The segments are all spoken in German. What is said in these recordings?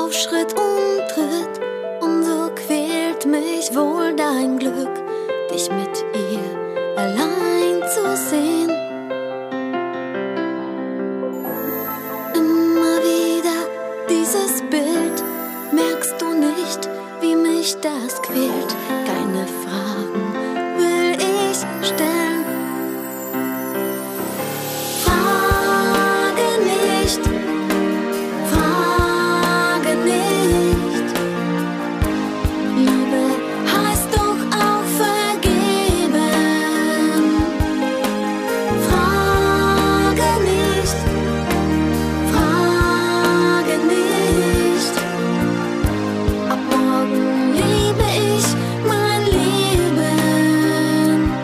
auf Schritt und Tritt, und so quält mich wohl dein Glück, dich mit ihr allein zu sehen. Immer wieder dieses Bild, merkst du nicht, wie mich das quält? Keine Fragen will ich stellen. Frage nicht, frage nicht. Liebe heißt doch auch vergeben. Frage nicht, frage nicht. Ab morgen liebe ich mein Leben.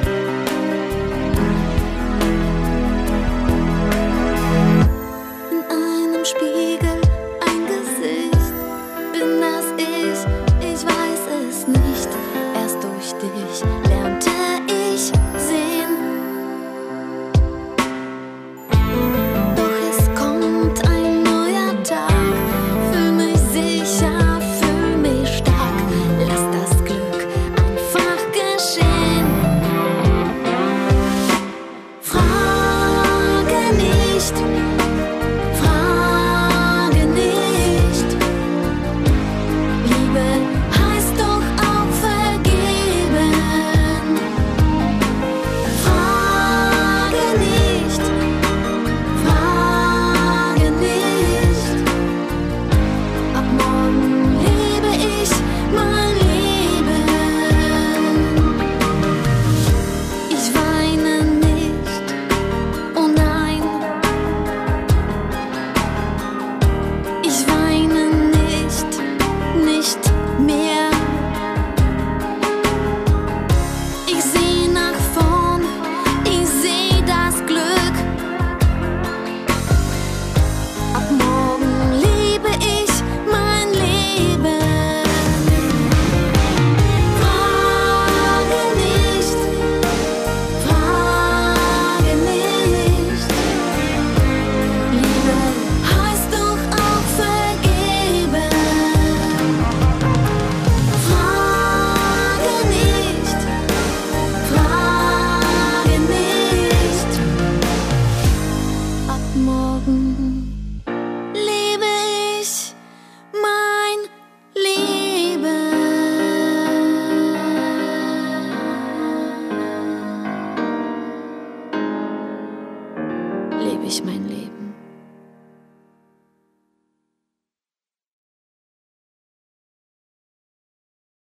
In einem Spiegel ein Gesicht, bin das ich weiß es nicht. Erst durch dich lernte ich sehen. Doch es kommt ein neuer Tag, fühl mich sicher, fühl mich stark. Lass das Glück einfach geschehen. Frage nicht, frage nicht. Liebe heißt doch auch vergeben. Frage nicht, frage nicht. Ab morgen liebe ich mein Leben. Ich weine nicht, oh nein. Ich weine nicht mehr. Ich seh nach vorn, ich seh das Glück. Ab morgen liebe ich mein Leben. Frage nicht, frage nicht. Liebe heißt doch auch vergeben. Frage nicht, frage nicht. Ab morgen liebe ich mein Leben. Lebe ich mein Leben.